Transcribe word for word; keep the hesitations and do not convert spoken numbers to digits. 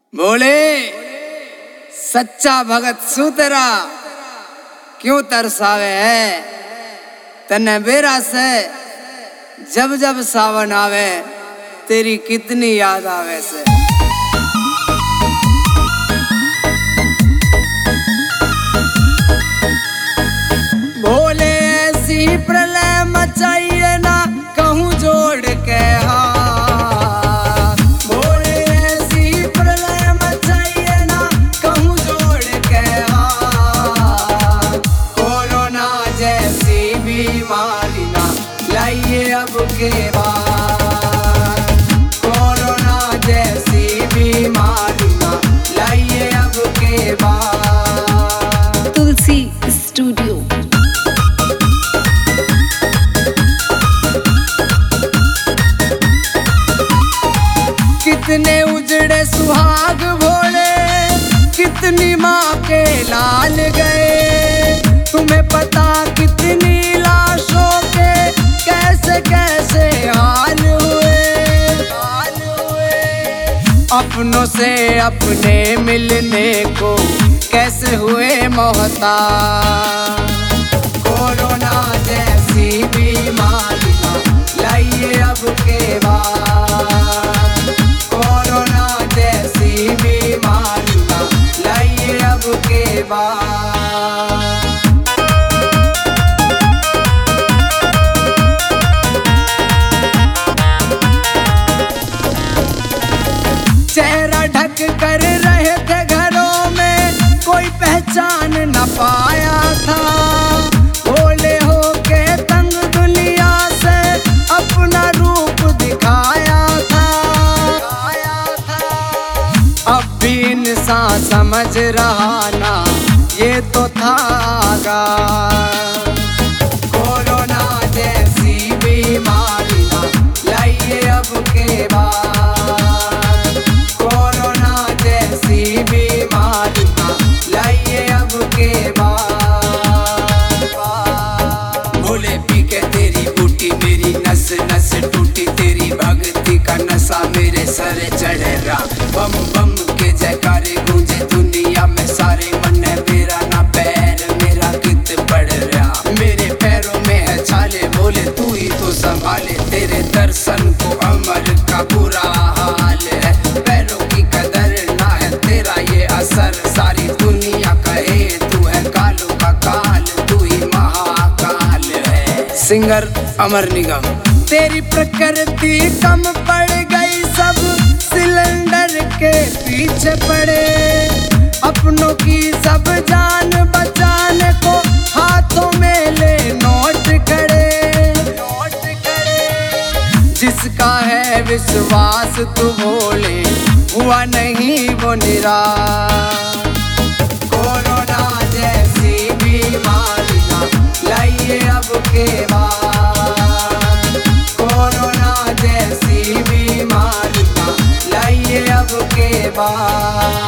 बोले सच्चा भगत सूतरा क्यों तरसावे है तन्ने बेरा से जब जब सावन आवे तेरी कितनी याद आवे से। भोले ऐसी प्रलय मचाइए ना कहूँ जोड़ के हाथ, भोले ऐसी प्रलय मचाइए ना कहूँ जोड़ के हाथ, कोरोना जैसी बीमारी ना लाइए अब के बाद, कोरोना जैसी बीमारी ना लाइए अब के बाद। तुलसी स्टूडियो। कितने उजड़े सुहाग भोले कितनी माँ के लाल गए, तुम्हें पता कितनी लाशों के कैसे कैसे हाल हुए, हाल हुए। अपनों से अपने मिलने को कैसे हुए मोहताज, कोरोना जैसी बीमारी लाइए अब के बाद, कोरोना जैसी बीमारी लाइए अब के बाद। चेहरा ढक कर रहे थे घरों में कोई पहचान न पाया था, भोले हो के तंग दुनिया से अपना रूप दिखाया था, अब भी इंसान समझ रहा ना ये तो था आगाज़, कोरोना जैसी बीमारी ना लाइए अब के बाद, कोरोना जैसी बीमारी ना लाइए अब के बाद। भोले पी के तेरी बूटी मेरी नस नस टूटी, तेरी भक्ति का नशा मेरे सर चढ़ रहा, बम बम के जयकारे गूंजे दुनिया में सारे, मन मेरा ना पैर मेरा कित पड़ रहा, मेरे पैरों में है छाले, बोले तू ही तो संभाले, तेरे दर्शन को अमर का बुरा हाल है, पैरों की कदर ना है तेरा ये असर, सारी दुनिया कहे तू है कालों का काल, तू ही महाकाल है। सिंगर अमर निगम। तेरी प्रकृति कम पड़ गई सब सिलेंडर के पीछे पड़े, अपनों की सब जान बचाने को हाथों में ले नोट खड़े, नोट खड़े। जिसका है विश्वास तू बोले हुआ नहीं वो निराश, कोरोना जैसी बीमारी ना लाइए अब के बाद, कोरोना जैसी बीमारी ना लाइए अब के बाद।